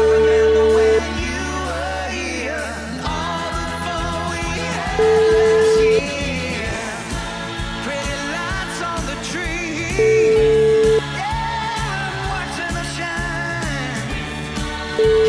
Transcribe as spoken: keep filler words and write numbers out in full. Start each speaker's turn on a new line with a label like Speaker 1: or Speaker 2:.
Speaker 1: remember when you were here, and all the fun we had last year. Pretty lights on the tree, yeah, I'm watching them shine.